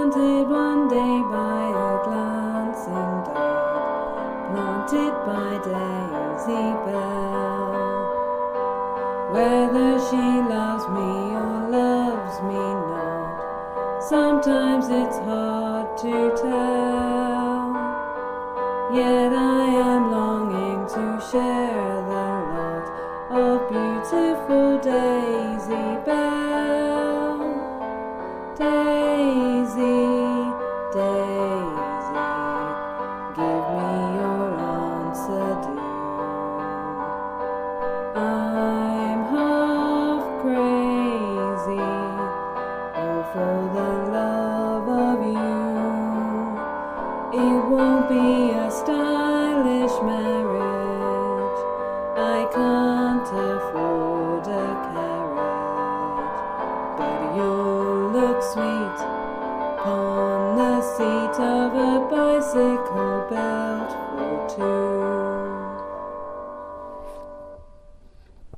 planted one day by a glancing dot, planted by Daisy Bell. Whether she loves me or loves me not, sometimes it's hard to tell. Yet I am longing to share the lot of beautiful Daisy Bell. Daisy, Daisy, give me your answer due. I'm half crazy, oh, for the love of you. It won't be a stylish marriage, I can't afford a carriage, but you'll look sweet on the seat of a bicycle.